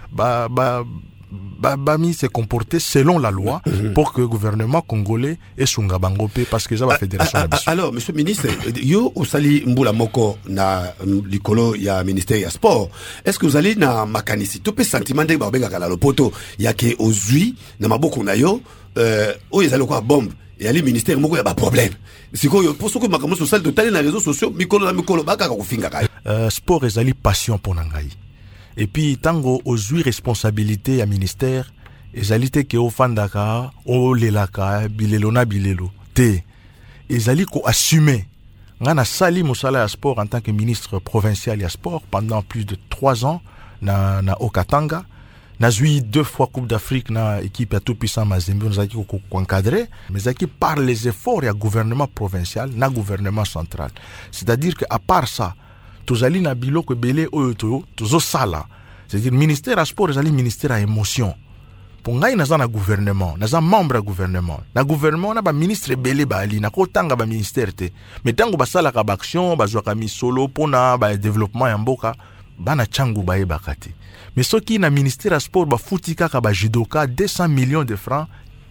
mi se comporter selon la loi pour que le gouvernement congolais ait son gabangopé parce que ça va fédération. Alors, monsieur le ministre, yo osali mbula moko na likolo ya ministère ya sport. Est-ce que vous allez na makanisi to pe sentiment de babenga kala lopoto ya ke ozui na maboko na yo o ezali ko bombe et ali ministère moko ya ba problème. Siko yo pour ce que makambo social total na réseaux sociaux mikolo na mikolo baka ko finga ka. Sport ezali passion pour nangai. Et puis tango ozui responsabilité ya ministère ezali te ke ofandaka o lelaka bilelo na bilelo te ezali ko assumer ngana sali mosala ya sport en tant que ministre provincial ya sport pendant plus de 3 ans na Okatanga na zui 2 fois Coupe d'Afrique na équipe ya tout puissant Mazembe nous aki ko encadrer mais aki par les efforts ya gouvernement provincial na gouvernement central. C'est-à-dire que à part ça tozali na biloko belé oyo tozo sala. C'est-à-dire ministère à sport ezali ministère à émotion. Pour ngai naza na gouvernement, naza membre à gouvernement. Na gouvernement na ba ministre belé ba ali na kotanga ba ministère te. Mais tango ba sala ka ba action ba zwa ka misolo pona ba développement ya mboka bana changu ba e bakati. Mais soki na ministère à sport ba futika ka ba judoka 200 millions de francs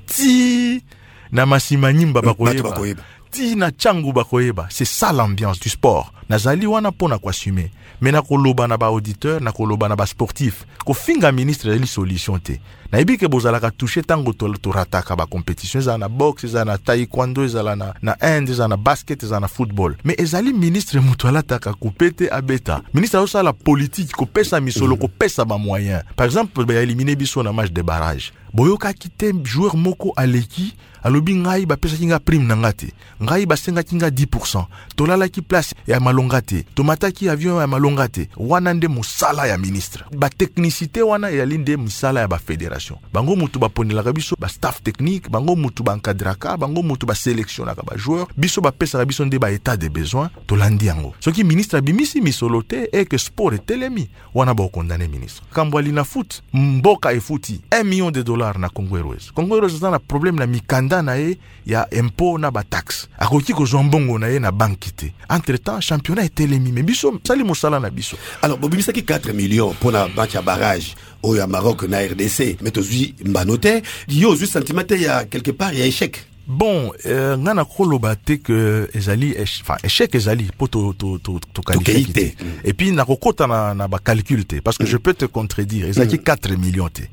ti na masimanyimba ba koyeba. Ti na changu ba koyeba. C'est ça l'ambiance du sport. Nazali wana pona ko assumer. Mais na koloba na ba auditeur, na koloba na ba sportif. Ko finga ministre eli solution te. Na ibi ke bozala ka toucher tango to rataka ba compétition za na boxe, za na taekwondo, za na hand, za na basket, za na football. Mais ezali ministre mutuala taka kupete abeta. Ministre osa la politique ko pesa misolo ko pesa ba moyen. Par exemple, ba éliminer biso na match de barrage. Boyoka kite joueur moko aleki alobi ngai ba pesa kinga prime nangate. Ngai ba senga kinga 10%. Tolala ki place ya malongate. Tomataki avion ya malongate. Wana nde musala ya ministre. Ba technicité wana ya linde musala ya ba fédération. Bango mutu ba ponela biso ba staff technique, bango mutu ba encadraka, bango mutu ba sélectionnaka ba joueur. Biso ba pesa biso nde ba état de besoin tolandi yango. Soki ministre bimisi misolote et que sport est telemi. Wana ba condamner ministre. Kambwali na foot, mboka e footy. $1 million na Congo Airways. Congo Airways a un problème na mikanda na ye ya impôt na ba taxe. Akoki ko zombongo na ye na bankite. Entre-temps, championnat est telemi mais biso sali mosala na biso. Alors bobimisa ki 4 millions pour na match à barrage au ya Maroc na RDC. Mais tozui mbanote, yo zu sentiment ya quelque part ya échec. Bon, ngana koloba te que ezali échec ezali pour to qualifier. Et puis na kokota na ba calcul te parce que je peux te contredire, ezali 4 millions te.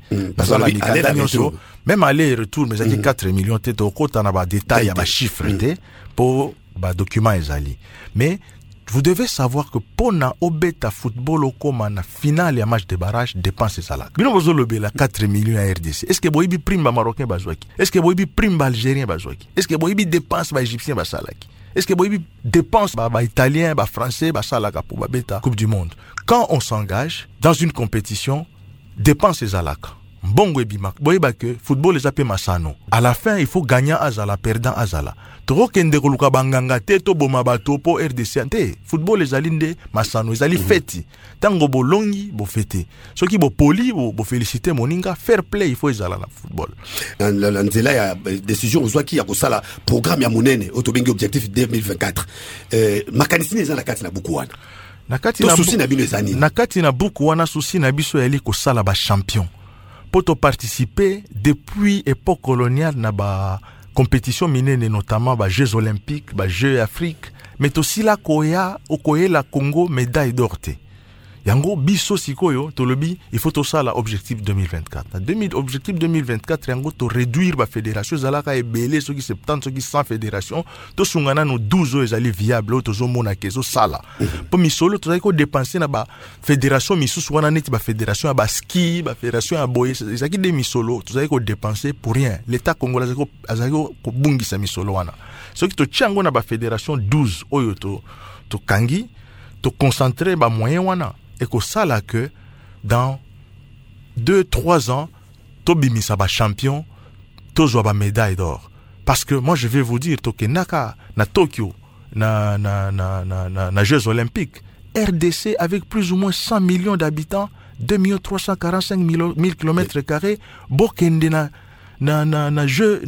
Même aller et retour mais ezali 4 millions te to kokota na ba détail ya ba chiffre te pour ba document ezali. Mais vous devez savoir que pona obeta football okoma na finale ya match de barrage dépense ezalaka bino bozolobela 4 millions ya RDC. Est-ce que boyibi prime ba marocain bazwaki? Est-ce que boyibi prime ba algérien bazwaki? Est-ce que boyibi dépense ba égyptien basalaki? Est-ce que boyibi dépense ba italien ba français basalaka pour babeta coupe du monde? Quand on s'engage dans une compétition, dépense ezalaka mbongo ebima boyeba que football ezape masano. À la fin il faut gagnant azala perdant azala. Toko kende koluka banganga te to boma bato po RDC ante. Football ezali nde masano ezali feti. Tango bolongi bo fete. Soki bo poli bo féliciter moninga fair play il faut ezala na football. La nzela ya décision ozwa ki ya kosala programme ya monene otobengi objectif 2024. Makanisini ezala kati na buku wana. Nakati na buku wana susi na biso yali kosala ba champion. Pour participer depuis époque coloniale na ba compétition minene, notamment ba Jeux olympiques, ba Jeux Afrique, mais aussi la koya okoye la Congo médaille d'or te. Yango biso sikoyo tolobi il faut to ça la objectif 2024. Objectif 2024 yango to réduire ba fédération zalaka ebele soki 70 soki 100 fédération to sungana no 12 ezali viable to zo mona kezo sala. Po misolo to ko dépenser na ba fédération misusu wana neti ba fédération ya ba ski, ba fédération ya boy ezaki de misolo to ko dépenser pour rien. L'état congolais azako ko bungisa misolo wana. Soki to chango na ba fédération 12 oyo to kangi to concentrer ba moyen wana. Et que ça là que dans 2-3 ans, Tobimisa ba champion, Tozo ba médaille d'or. Parce que moi je vais vous dire, Toke Naka, na Tokyo, na Jeux Olympiques, RDC avec plus ou moins 100 millions d'habitants, 2 345 000 km², Bokende na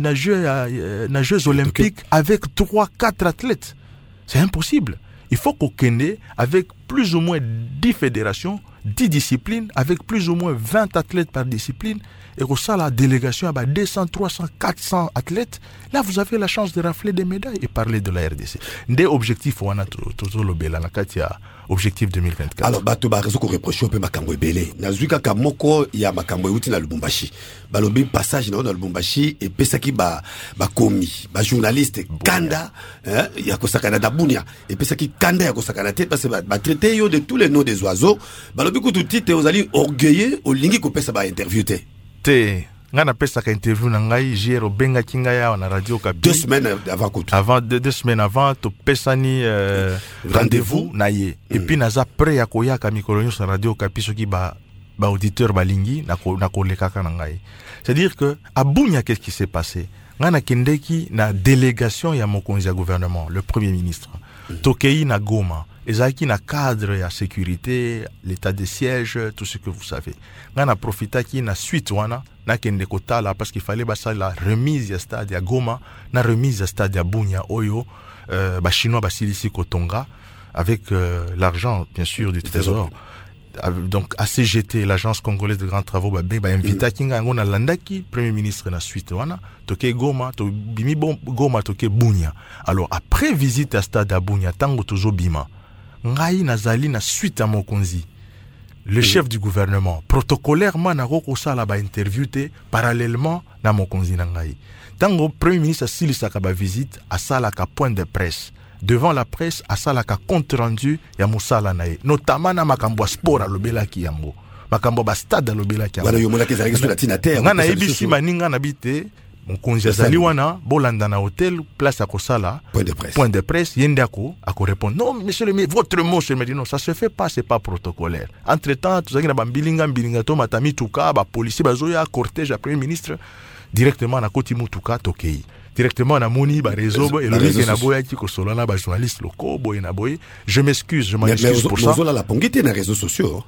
Jeux Olympiques avec 3-4 athlètes. C'est impossible. Il faut qu'on ait avec plus ou moins 10 fédérations, 10 disciplines, avec plus ou moins 20 athlètes par discipline, et que ça, la délégation a 200, 300, 400 athlètes. Là, vous avez la chance de rafler des médailles et parler de la RDC. Des objectifs, on a tout le bel, objectif 2024. Alors, bato ba réseau ko reprocher pe makambo ebele. Nazuka kamoko ya makambo uti na Lubumbashi. Balobi passage na Lubumbashi et pesaki ba komi, ba journaliste kanda, ya kosakana da bunia et pesaki kanda ya kosakana tête parce que ba traiter yo de tous les noms des oiseaux. Balobi ko tout titre ozali orgueilleux olingi ko pesa ba interview te. Nga na pesa ka interview na ngai Jero benga kinga ya na radio Kapi 2 semaines avant kutu. Avant 2 semaines avant to pesani rendez-vous na ye. Et puis naza prêt ya koya ka mikolo sur radio Kapi soki ba auditeur balingi na koleka ka na ngai. C'est-à-dire que à Bunia qu'est-ce qui s'est passé? Nga na kendeki na délégation ya mokonzi ya gouvernement, le premier ministre. Tokei na Goma. Ezaki na cadre ya sécurité, l'état de siège, tout ce que vous savez. Nga na profita ki na suite wana na kende kotala parce qu'il fallait basa la remise ya stade ya Goma, na remise ya stade ya Bunia oyo ba chinois basilisi kotonga avec l'argent bien sûr du trésor. Donc ACGT, l'agence congolaise de grands travaux ba invita kinga ngona landaki premier ministre na suite wana toke Goma to bimi Goma toke Bunia. Alors après visite à stade à Bunia tango tozo bima ngai nazali na suite à mokonzi le chef du gouvernement protocolairement na ko sala ba interview te parallèlement na mokonzi na ngai tango premier ministre silisa ka ba visite à sala ka point de presse devant la presse à sala ka compte rendu ya musala na ye notamment na makambo sport alobela ki yango makambo ba stade alobela ki yango wala yo mona ke zalaki sur la tina terre ngana ebisi maninga na bite mokonzi azali wana bolanda na hôtel place à kosala point de presse yendako ako répondre non monsieur le ministre votre mot je me dit non ça se fait pas c'est pas protocolaire entre temps tout ça na bambilinga to matami tuka ba policier bazoya cortège à premier ministre directement na koti mutuka tokei directement na moni ba réseau et le mec na boya ki ko solo na ba journaliste locaux boy na boy je m'excuse pour ça mais la pongité na réseaux sociaux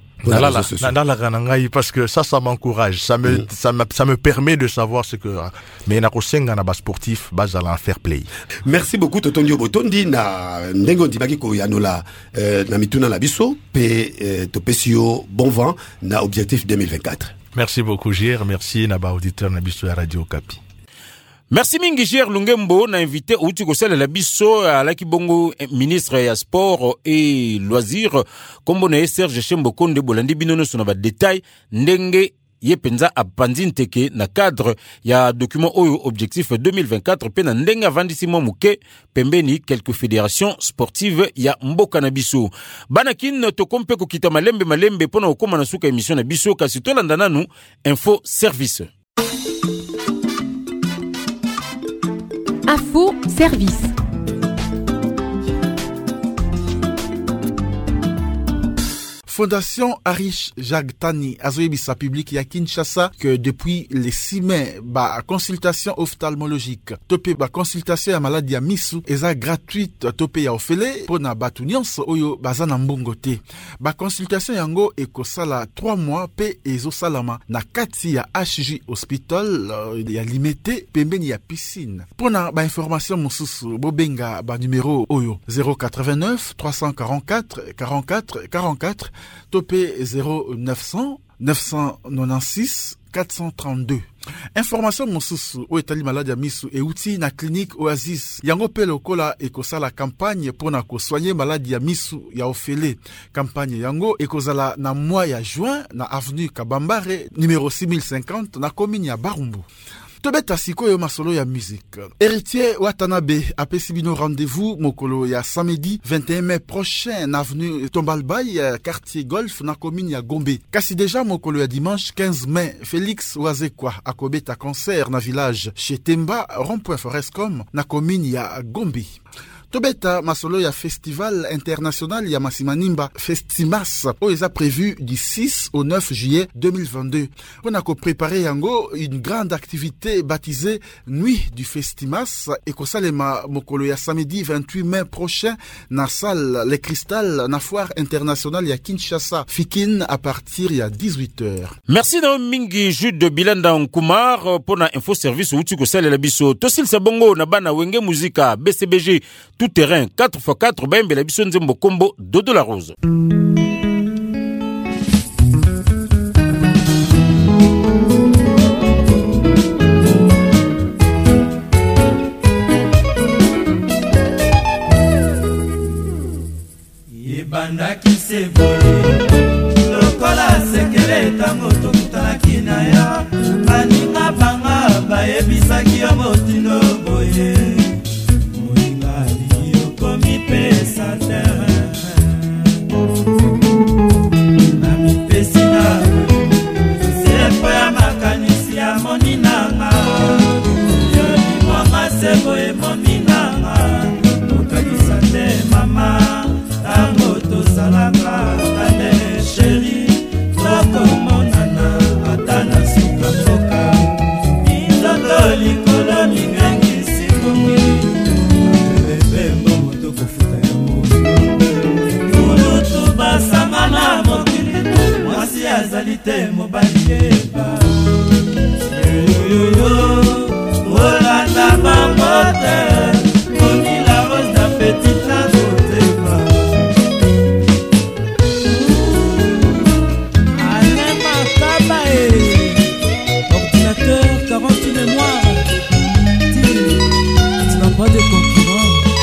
parce que ça m'encourage, ça me permet de savoir ce que mais na kosenga na ba sportif bazala fair play. Merci beaucoup Totondio Botondi na ndengo ndibaki ko yanola na mituna na biso pe to pesio bon vent na objectif 2024. Merci beaucoup Gir, merci na ba auditeur na biso ya Radio Kapi. Merci mingi Gir Lungembo na invité outi kosala la biso alaki bongo ministre ya sport et loisirs kombo na Serge Chembo Konde bolandi binono sona ba détail ndenge ye penza apandi nteke na cadre ya document oyo objectif 2024 pe na ndenga vandisi mwa muke pembeni quelques fédérations sportives ya mboka na biso. Banakin tokompe kokita malembe pona okoma na suka émission na biso kasi tolanda nanu info service. Info service. Fondation Arish Jagtani Azoebisa Public ya Kinshasa que depuis le 6 mai ba consultation ophtalmologique topé ba consultation ya maladie ya misu eza gratuite topé ya ofele pona batu nyonso oyo bazana mbongo te. Ba consultation yango ekosala 3 mois pe ezosalama na kati ya HJ Hospital ya limité pembeni ya piscine. Pona ba information mosusu bobenga ba numéro oyo 089 344 44 44 topé 0900 996 432. Information mosusu o etali malade ya misu e outi na clinique Oasis. Yango pe lokola ekosala campagne pona ko soigner malade ya misu ya ofele. Campagne yango ekozala na mois ya juin na avenue Kabambare numéro 6050 na commune ya Barumbu. Tobeta sikoyo masolo ya musique. Héritier Watanabe apesi bino rendez-vous mokolo ya samedi 21 mai prochain na avenue Tombalbay quartier Golf na commune ya Gombe. Kasi déjà mokolo ya dimanche 15 mai Félix Wazekwa akobeta concert na village chez Temba rond-point Forescom na commune ya Gombe. Tobeta masolo ya festival international ya Masimanimba Festimas o eza prévu du 6 au 9 juillet 2022. On a préparé yango une grande activité baptisée Nuit du Festimas et kosalema mokolo ya samedi 28 mai prochain na salle Les Cristal na foire internationale ya Kinshasa Fikin à partir ya 18h. Merci na mingi Jude Bilanda Nkumar pona info service uti kosalela biso tosil sabongo na bana wenge muzika BCBG tout terrain 4x4 bembe la biso nzembo kombo Dodo la Rose. Yebanda kisebole lokola sekele tango tokutalaki na ya baninga banga bayebisaki yo motino boye mi pesa na mi pesina sepo ya makanisi ya moninanga yoni mwanga sebo e moninanga okakisa te mama tango tosalaka ane sheri tokomonana ata na suka mboka minzoto likolo mingengi sikongi Samana mokili mwasi azali te mobali yeba olanda bango te moni la rose na petite la zoteba ale makaba ordinateur 40 mémoire tu n'as pas de concurrent.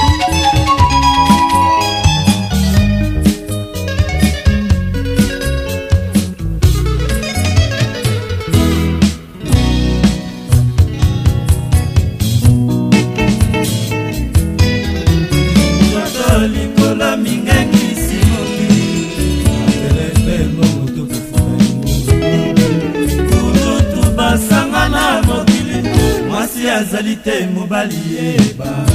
Azalite mobali yeba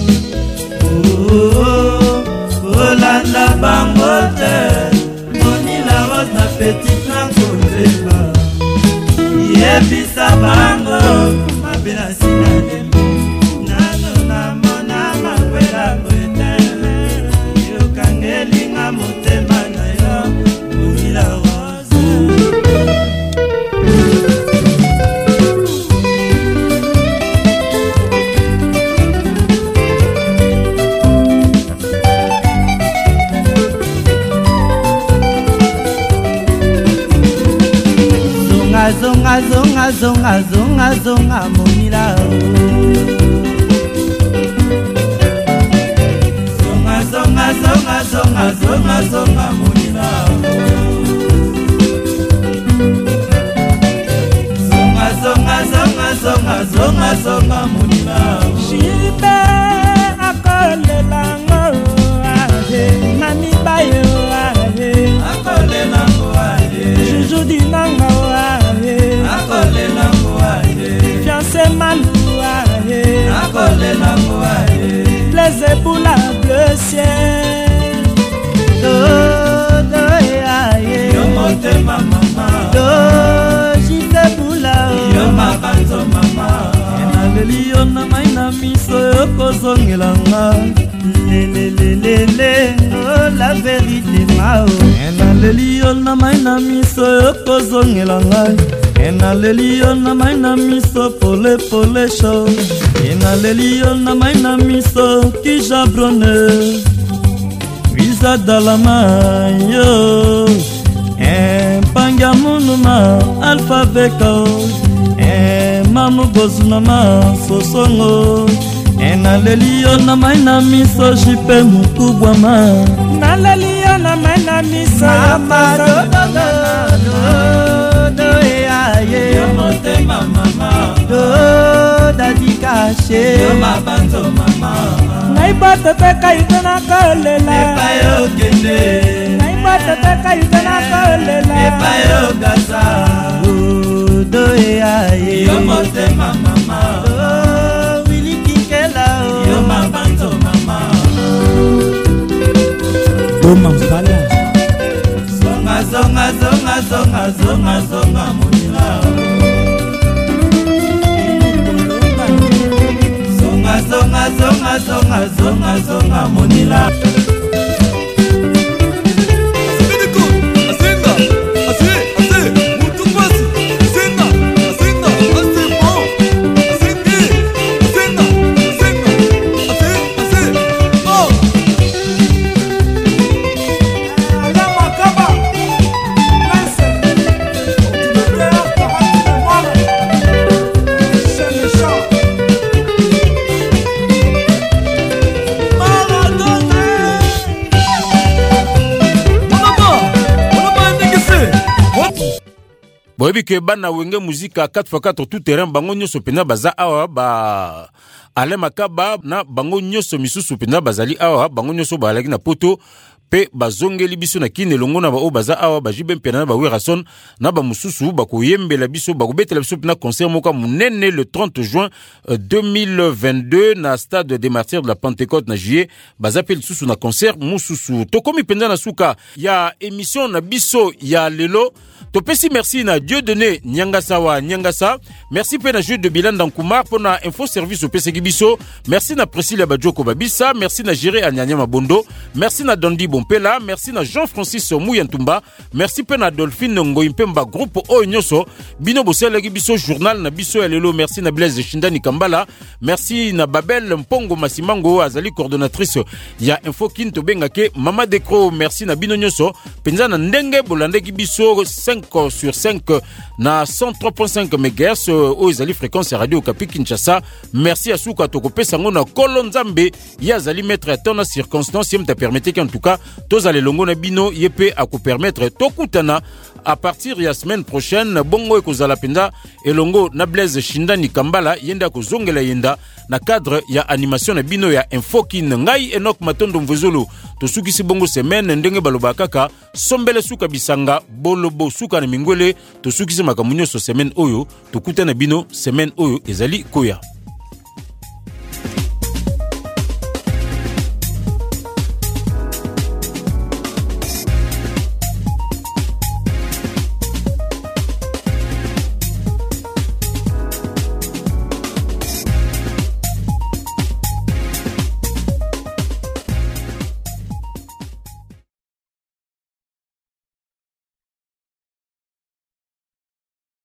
olanda bango te moni la rose na petite na kondeba yebisa bango mabela sinalembo nano na mona makwela bretele yokangelinga motema na yo moni la rose. Zonga zonga zonga zonga zonga monila zonga zonga zonga zonga zonga zonga monila zonga zonga munila Jibe akolelango ahe Mami bayo ahe Akolelango ahe Juju dinanga ahe Akolelango ahe Fiancé malou ahe Akolelango ahe Les épaules à bleu ciel Do do ahe Yo motema mama Do jite bula Yo mabanzo mama Enaleli yo na mai na miso yo kozongelanga Lelelelele oh la vérité mao Enaleli yo na mai na miso yo kozongelanga Enaleli yo na mai na miso pole pole show Enaleli yo na mai na miso kijabrone Visa dalama yo Panga munuma alfabeko Manu gozunama sosongo Enaleli yo na mai na miso jipe mukubwa ma Naleli yo na mai na miso mama do aye Yo motema mama Do dadi kache Yo mabanzo mama Naiba tete kaitana kalela Epa yo kende Naiba tete kaitana kalela Epa yo gaza Do aye Yo motema mama Do wili kikela Yo mabanzo mama Do mampala Zonga zonga zonga zonga zonga zonga munila Zonga zonga zonga zonga zonga zonga munila boyebi ke bana wenge muzika 4x4 tout terrain bango nyonso pena baza awa ba ale makaba na bango nyonso misusu pena bazali awa bango nyonso balaki na poto pe bazongeli biso na kine longo na ba o baza awa bajibe mpena na ba werason na ba mususu bakoyembela biso bakobetela biso pena concert moka munene le 30 juin 2022 na stade des martyrs de la Pentecôte na juillet bazapeli susu na concert mususu tokomi penda na suka ya émission na biso ya lelo. Topesi merci na Dieu donné Nyangasa wa Nyangasa. Merci pe na Jude de Bilan Dankoumar pour na info service au PC Gibiso. Merci na Priscilla Badjoko Babissa. Merci na Géré Anyanya Mabondo. Merci na Dondi Bompela. Merci na Jean-Francis Mouyantumba. Merci pe na Dolphine Ngoyimpemba groupe Oinyoso. Bino Bosela Gibiso journal na biso ya lelo. Merci na Blaise Shindani Kambala. Merci na Babel Mpongo Masimango azali coordonnatrice ya Info Kinto Bengake. Mama Dekro merci na Bino Nyoso. Penza na ndenge bolande Gibiso 5 sur 5 na 103.5 MHz au ezali fréquence radio Okapi Kinshasa. Merci à Souka Tokopesa ngona Kolonzambe ya zali mettre à ton circonstance yem ta permettre qu'en tout cas tous allez longo na bino yepé à ko permettre tokutana à partir de la semaine prochaine bongo ekozala penda elongo na Blaise Shindani Kambala yenda ko zongela yenda na cadre ya animation na bino ya Infokin ngai Enoch Matondo Mvozolo to sukisi bongo semaine ndenge baloba kaka sombele suka bisanga bolobo suka na mingwele to sukisi makamunyo so semaine oyo to kutana bino semaine oyo ezali koya.